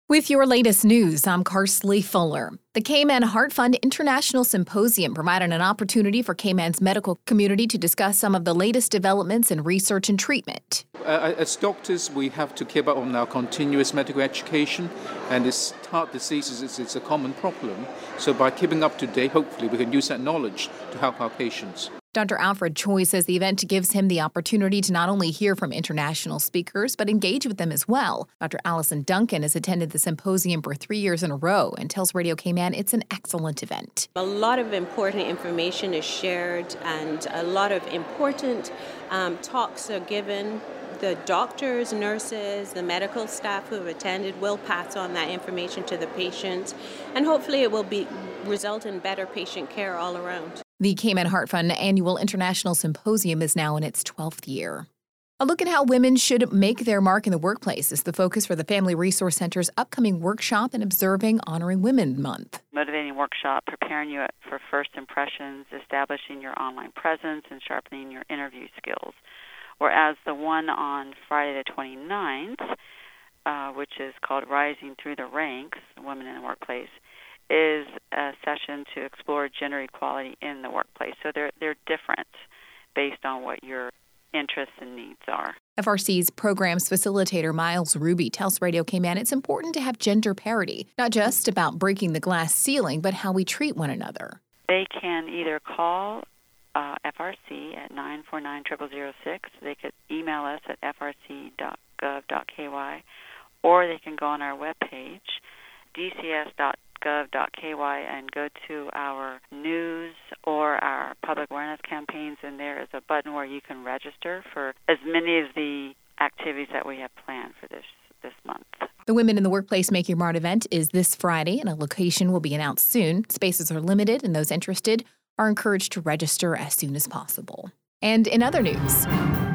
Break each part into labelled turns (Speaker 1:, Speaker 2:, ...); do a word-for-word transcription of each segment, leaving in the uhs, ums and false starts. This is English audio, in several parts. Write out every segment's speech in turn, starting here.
Speaker 1: With your latest news, I'm Karsley Fuller. The Cayman Heart Fund International Symposium provided an opportunity for Cayman's medical community to discuss some of the latest developments in research and treatment.
Speaker 2: Uh, as doctors, we have to keep up on our continuous medical education, and this heart disease is it's a common problem. So by keeping up to date, hopefully we can use that knowledge to help our patients.
Speaker 1: Doctor Alfred Choi says the event gives him the opportunity to not only hear from international speakers, but engage with them as well. Doctor Allison Duncan has attended the symposium for three years in a row and tells Radio Cayman it's an excellent event.
Speaker 3: A lot of important information is shared and a lot of important um, talks are given. The doctors, nurses, the medical staff who have attended will pass on that information to the patient, and hopefully it will be result in better patient care all around.
Speaker 1: The Cayman Heart Fund Annual International Symposium is now in its twelfth year. A look at how women should make their mark in the workplace is the focus for the Family Resource Center's upcoming workshop in observing Honoring Women Month.
Speaker 4: Motivating workshop, preparing you for first impressions, establishing your online presence, and sharpening your interview skills. Whereas the one on Friday the twenty-ninth, uh, which is called Rising Through the Ranks, Women in the Workplace, is a session to explore gender equality in the workplace. So they're they're different based on what your interests and needs are.
Speaker 1: F R C's programs facilitator Miles Ruby tells Radio Cayman it's important to have gender parity, not just about breaking the glass ceiling, but how we treat one another.
Speaker 4: They can either call uh, F R C at nine four nine, zero zero zero six. They could email us at f r c dot gov dot k y, or they can go on our webpage, d c s dot gov dot k y, and go to our news or our public awareness campaigns, and there is a button where you can register for as many of the activities that we have planned for this this month.
Speaker 1: The Women in the Workplace Make Your Mark event is this Friday, and a location will be announced soon. Spaces are limited, and those interested are encouraged to register as soon as possible. And in other news,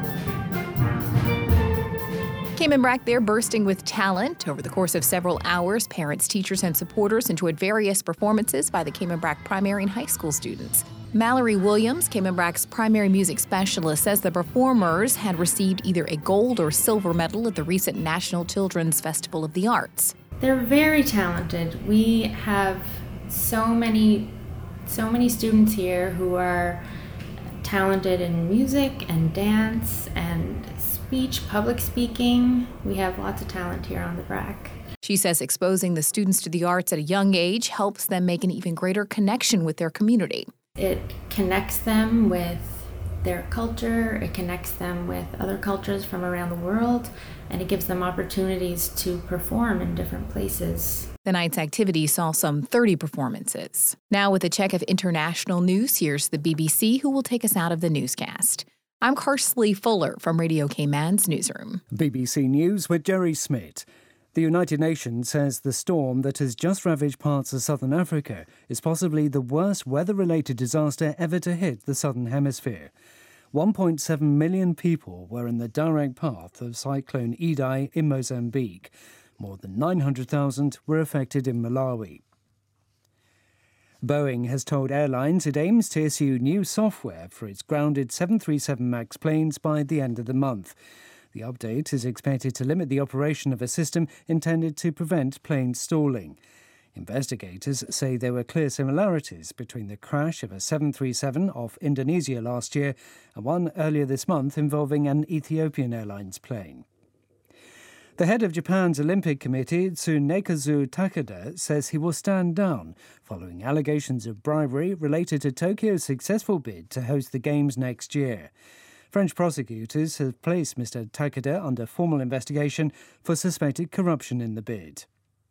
Speaker 1: Cayman Brac, they're bursting with talent. Over the course of several hours, parents, teachers, and supporters enjoyed various performances by the Cayman Brac primary and high school students. Mallory Williams, Cayman Brac's primary music specialist, says the performers had received either a gold or silver medal at the recent National Children's Festival of the Arts.
Speaker 5: They're very talented. We have so many, so many students here who are talented in music and dance and speech, public speaking. We have lots of talent here on the Brac.
Speaker 1: She says exposing the students to the arts at a young age helps them make an even greater connection with their community.
Speaker 5: It connects them with their culture, it connects them with other cultures from around the world, and it gives them opportunities to perform in different places.
Speaker 1: The night's activity saw some thirty performances. Now with a check of international news, here's the B B C, who will take us out of the newscast. I'm Karsley Fuller from Radio Cayman's newsroom.
Speaker 6: B B C News with Jerry Smith. The United Nations says the storm that has just ravaged parts of southern Africa is possibly the worst weather-related disaster ever to hit the southern hemisphere. one point seven million people were in the direct path of Cyclone Idai in Mozambique. More than nine hundred thousand were affected in Malawi. Boeing has told airlines it aims to issue new software for its grounded seven thirty-seven MAX planes by the end of the month. The update is expected to limit the operation of a system intended to prevent plane stalling. Investigators say there were clear similarities between the crash of a seven thirty-seven off Indonesia last year and one earlier this month involving an Ethiopian Airlines plane. The head of Japan's Olympic Committee, Tsunekazu Takeda, says he will stand down following allegations of bribery related to Tokyo's successful bid to host the Games next year. French prosecutors have placed Mister Takeda under formal investigation for suspected corruption in the bid.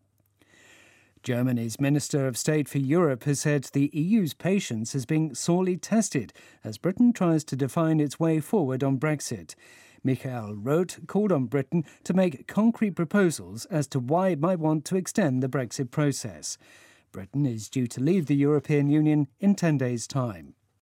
Speaker 6: Germany's Minister of State for Europe has said the E U's patience is being sorely tested as Britain tries to define its way forward on Brexit. Michael Roth called on Britain to make concrete proposals as to why it might want to extend the Brexit process. Britain is due to leave the European Union in ten days' time.